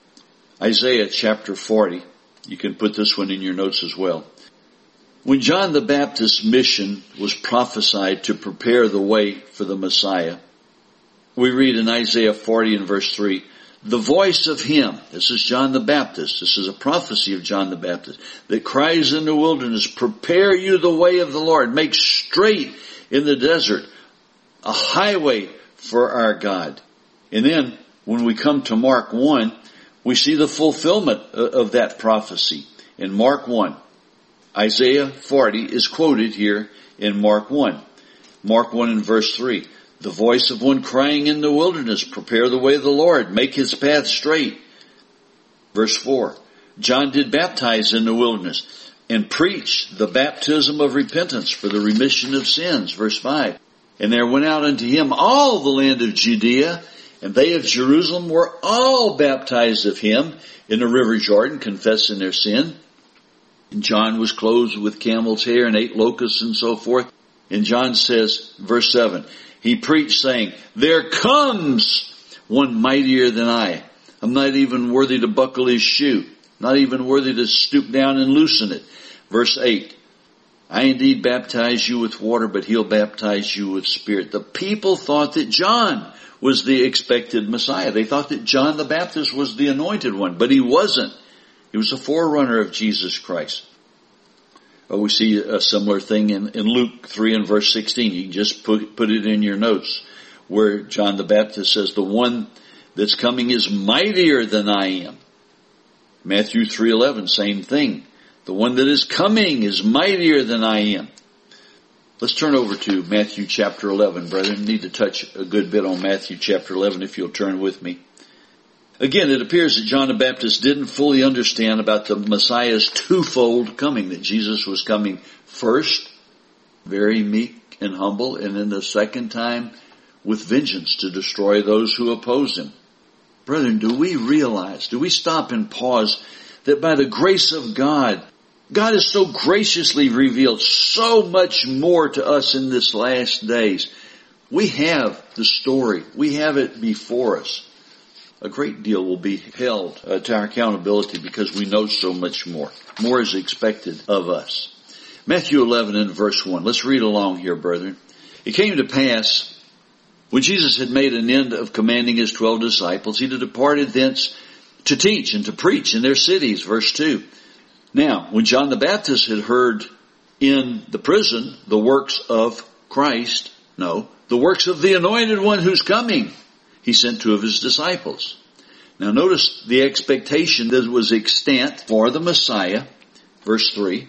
Isaiah chapter 40. You can put this one in your notes as well. When John the Baptist's mission was prophesied to prepare the way for the Messiah, we read in Isaiah 40 and verse 3, "The voice of him," this is John the Baptist, this is a prophecy of John the Baptist, "that cries in the wilderness, prepare you the way of the Lord, make straight in the desert a highway for our God." And then when we come to Mark 1, we see the fulfillment of that prophecy. In Mark 1, Isaiah 40 is quoted here in Mark 1. Mark 1 and verse 3. "The voice of one crying in the wilderness, prepare the way of the Lord, make his path straight." Verse 4. "John did baptize in the wilderness and preach the baptism of repentance for the remission of sins." Verse 5. And there went out unto him all the land of Judea, and they of Jerusalem were all baptized of him in the river Jordan, confessing their sin. And John was clothed with camel's hair and ate locusts and so forth. And John says, verse 7, he preached saying, there comes one mightier than I. I'm not even worthy to buckle his shoe, not even worthy to stoop down and loosen it. Verse 8, I indeed baptize you with water, but he'll baptize you with Spirit. The people thought that John was the expected Messiah. They thought that John the Baptist was the anointed one, but he wasn't. He was a forerunner of Jesus Christ. We see a similar thing in Luke 3 and verse 16. You can just put it in your notes, where John the Baptist says, the one that's coming is mightier than I am. Matthew 3:11, same thing. The one that is coming is mightier than I am. Let's turn over to Matthew chapter 11, brethren. Need to touch a good bit on Matthew chapter 11 if you'll turn with me. Again, it appears that John the Baptist didn't fully understand about the Messiah's twofold coming, that Jesus was coming first, very meek and humble, and then the second time with vengeance to destroy those who oppose him. Brethren, do we stop and pause that by the grace of God, God has so graciously revealed so much more to us in this last days. We have the story. We have it before us. A great deal will be held to our accountability because we know so much more. More is expected of us. Matthew 11 and verse 1. Let's read along here, brethren. It came to pass, when Jesus had made an end of commanding his 12 disciples, he departed thence to teach and to preach in their cities. Verse 2. Now, when John the Baptist had heard in the prison the works of Christ, the works of the anointed one who's coming, he sent 2 of his disciples. Now notice the expectation that was extant for the Messiah. Verse 3.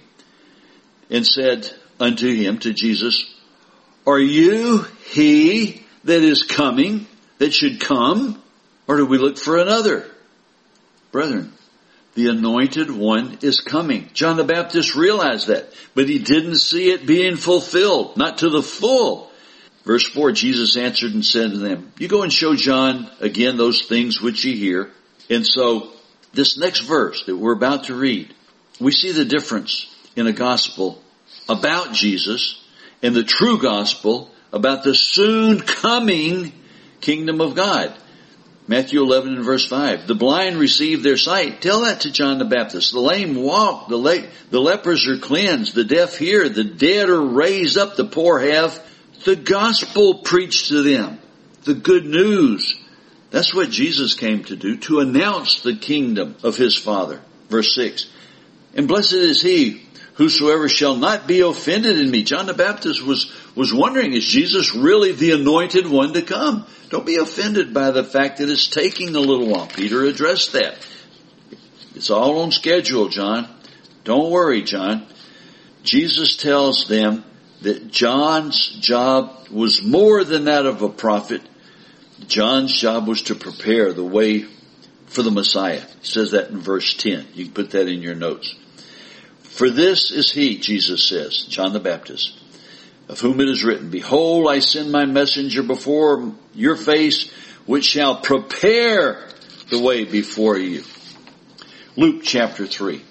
And said unto him, to Jesus, are you he that is coming, that should come? Or do we look for another? Brethren, the anointed one is coming. John the Baptist realized that, but he didn't see it being fulfilled, not to the full. Verse 4, Jesus answered and said to them, you go and show John again those things which ye hear. And so, this next verse that we're about to read, we see the difference in a gospel about Jesus and the true gospel about the soon coming kingdom of God. Matthew 11 and verse 5. The blind receive their sight. Tell that to John the Baptist. The lame walk. The lepers are cleansed. The deaf hear. The dead are raised up. The poor have the gospel preached to them. The good news. That's what Jesus came to do, to announce the kingdom of his Father. Verse 6. And blessed is he whosoever shall not be offended in me. John the Baptist was wondering, is Jesus really the anointed one to come? Don't be offended by the fact that it's taking a little while. Peter addressed that. It's all on schedule, John. Don't worry, John. Jesus tells them that John's job was more than that of a prophet. John's job was to prepare the way for the Messiah. He says that in verse 10. You can put that in your notes. For this is he, Jesus says, John the Baptist, of whom it is written, behold, I send my messenger before your face, which shall prepare the way before you. Luke chapter 3.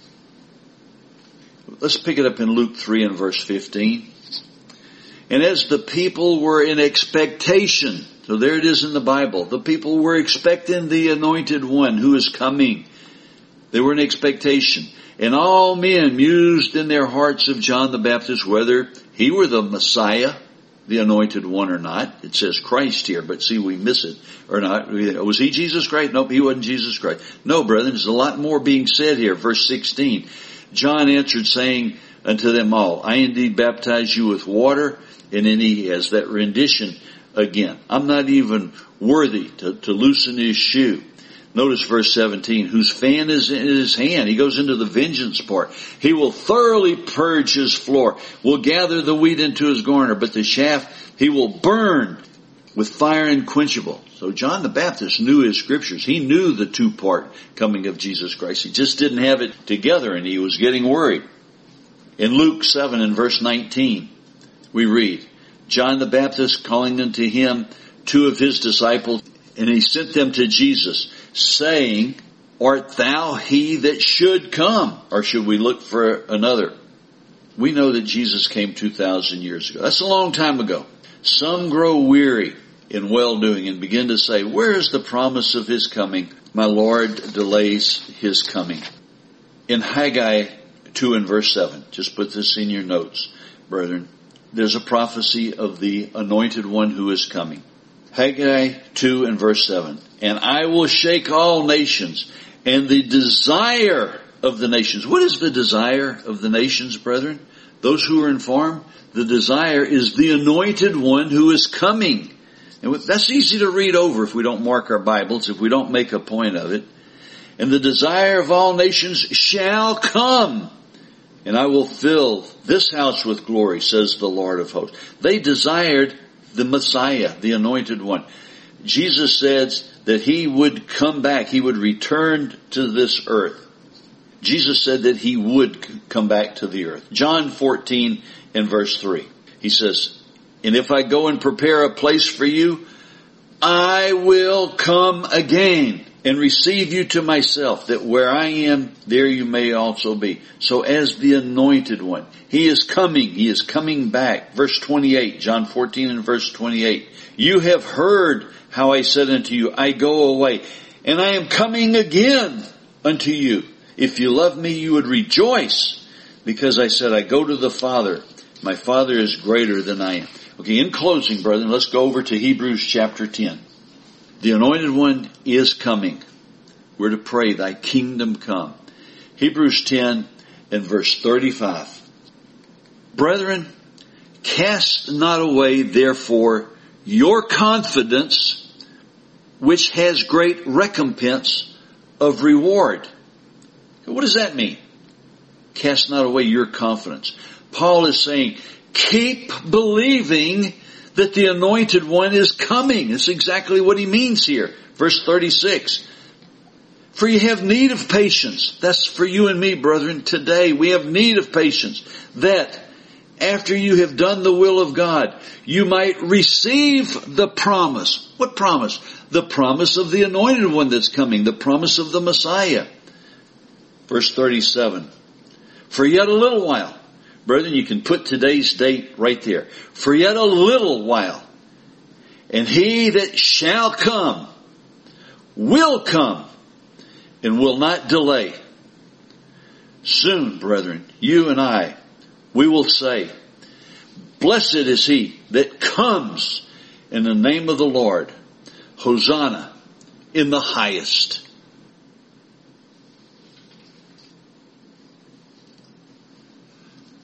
Let's pick it up in Luke 3 and verse 15. And as the people were in expectation, so there it is in the Bible, the people were expecting the anointed one who is coming. They were in expectation. And all men mused in their hearts of John the Baptist, whether he were the Messiah, the anointed one or not. It says Christ here, but see, we miss it or not. Was he Jesus Christ? Nope, he wasn't Jesus Christ. No, brethren, there's a lot more being said here. Verse 16. John answered, saying unto them all, I indeed baptize you with water. And then he has that rendition again. I'm not even worthy to loosen his shoe. Notice verse 17, whose fan is in his hand. He goes into the vengeance part. He will thoroughly purge his floor, will gather the wheat into his garner, but the chaff he will burn with fire unquenchable. So John the Baptist knew his scriptures. He knew the 2-part coming of Jesus Christ. He just didn't have it together and he was getting worried. In Luke 7 and verse 19, we read, John the Baptist calling unto him 2 of his disciples, and he sent them to Jesus, saying, Art thou he that should come, or should we look for another? We know that Jesus came 2,000 years ago. That's a long time ago. Some grow weary in well-doing and begin to say, where is the promise of his coming? My Lord delays his coming. In Haggai 2 and verse 7, just put this in your notes, brethren, there's a prophecy of the anointed one who is coming. Haggai 2 and verse 7, and I will shake all nations, and the desire of the nations. What is the desire of the nations, brethren? Those who are informed, the desire is the anointed one who is coming. And that's easy to read over if we don't mark our Bibles, if we don't make a point of it. And the desire of all nations shall come, and I will fill this house with glory, says the Lord of hosts. They desired the Messiah, the anointed one. Jesus said that he would come back, he would return to this earth. Jesus said that he would come back to the earth. John 14 and verse 3. He says, and if I go and prepare a place for you, I will come again and receive you to myself, that where I am, there you may also be. So as the anointed one, he is coming back. Verse 28, John 14 and verse 28. You have heard how I said unto you, I go away, and I am coming again unto you. If you love me, you would rejoice, because I said, I go to the Father. My Father is greater than I am. Okay, in closing, brethren, let's go over to Hebrews chapter 10. The anointed one is coming. We're to pray, thy kingdom come. Hebrews 10 and verse 35. Brethren, cast not away therefore your confidence, which has great recompense of reward. What does that mean? Cast not away your confidence. Paul is saying, keep believing that the anointed one is coming. That's exactly what he means here. Verse 36. For you have need of patience. That's for you and me, brethren. Today we have need of patience, that after you have done the will of God, you might receive the promise. What promise? The promise of the anointed one that's coming. The promise of the Messiah. Verse 37. For yet a little while. Brethren, you can put today's date right there. For yet a little while. And he that shall come will come and will not delay. Soon, brethren, you and I, we will say, blessed is he that comes in the name of the Lord. Hosanna in the highest.